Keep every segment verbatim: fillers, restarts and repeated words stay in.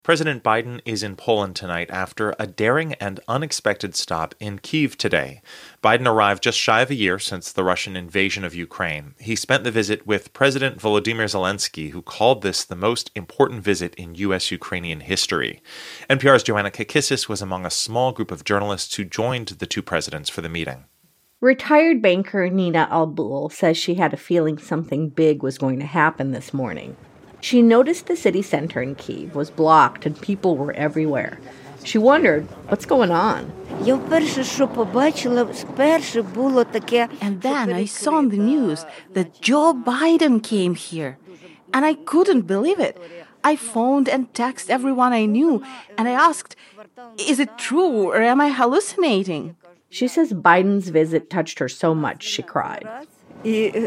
President Biden is in Poland tonight after a daring and unexpected stop in Kyiv today. Biden arrived just shy of a year since the Russian invasion of Ukraine. He spent the visit with President Volodymyr Zelensky, who called this the most important visit in U S-Ukrainian history. N P R's Joanna Kakissis was among a small group of journalists who joined the two presidents for the meeting. Retired banker Nina Albul says she had a feeling something big was going to happen this morning. She noticed the city center in Kyiv was blocked and people were everywhere. She wondered, what's going on? And then I saw on the news that Joe Biden came here. And I couldn't believe it. I phoned and texted everyone I knew, and I asked, is it true or am I hallucinating? She says Biden's visit touched her so much she cried. Our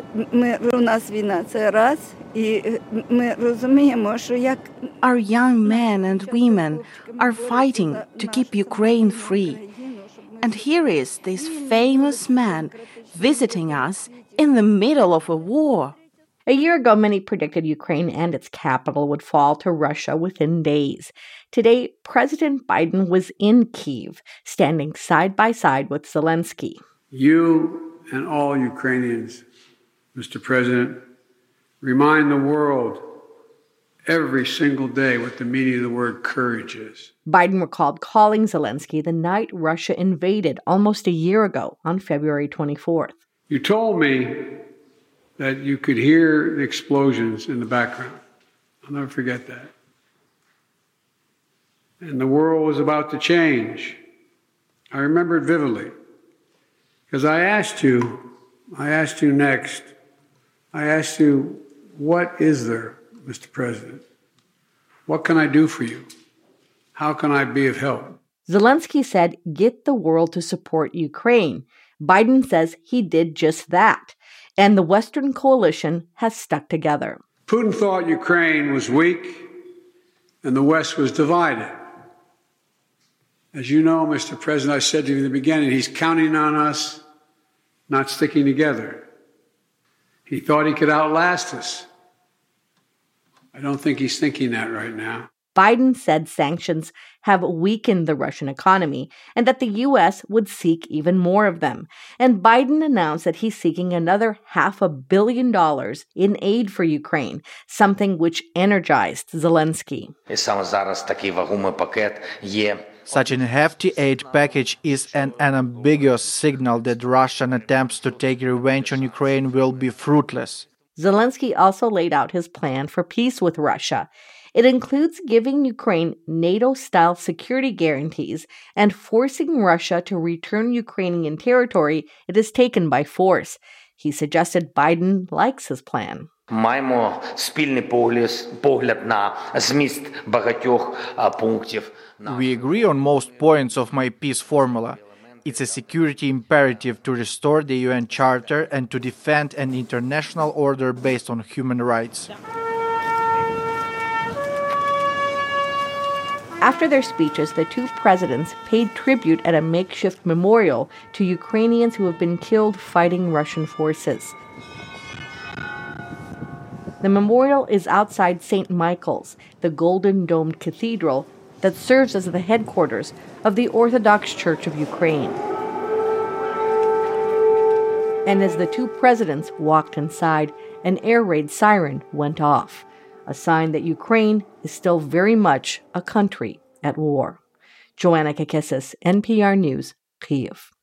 young men and women are fighting to keep Ukraine free. And here is this famous man visiting us in the middle of a war. A year ago, many predicted Ukraine and its capital would fall to Russia within days. Today, President Biden was in Kyiv, standing side by side with Zelensky. You and all Ukrainians, Mister President, remind the world every single day what the meaning of the word courage is. Biden recalled calling Zelensky the night Russia invaded almost a year ago on February twenty-fourth. You told me that you could hear the explosions in the background. I'll never forget that. And the world was about to change. I remember it vividly. Because I asked you, I asked you next, I asked you, what is there, Mister President? What can I do for you? How can I be of help? Zelensky said, get the world to support Ukraine. Biden says he did just that. And the Western coalition has stuck together. Putin thought Ukraine was weak and the West was divided. As you know, Mister President, I said to you in the beginning, he's counting on us not sticking together. He thought he could outlast us. I don't think he's thinking that right now. Biden said sanctions have weakened the Russian economy and that the U S would seek even more of them. And Biden announced that he's seeking another half a billion dollars in aid for Ukraine, something which energized Zelensky. Such a hefty aid package is an unambiguous signal that Russian attempts to take revenge on Ukraine will be fruitless. Zelensky also laid out his plan for peace with Russia. It includes giving Ukraine NATO-style security guarantees and forcing Russia to return Ukrainian territory it has taken by force. He suggested Biden likes his plan. Маємо спільний погляд на зміст багатьох пунктів. We agree on most points of my peace formula. It's a security imperative to restore the U N Charter and to defend an international order based on human rights. After their speeches, the two presidents paid tribute at a makeshift memorial to Ukrainians who have been killed fighting Russian forces. The memorial is outside Saint Michael's, the golden-domed cathedral that serves as the headquarters of the Orthodox Church of Ukraine. And as the two presidents walked inside, an air raid siren went off, a sign that Ukraine is still very much a country at war. Joanna Kakissis, N P R News, Kyiv.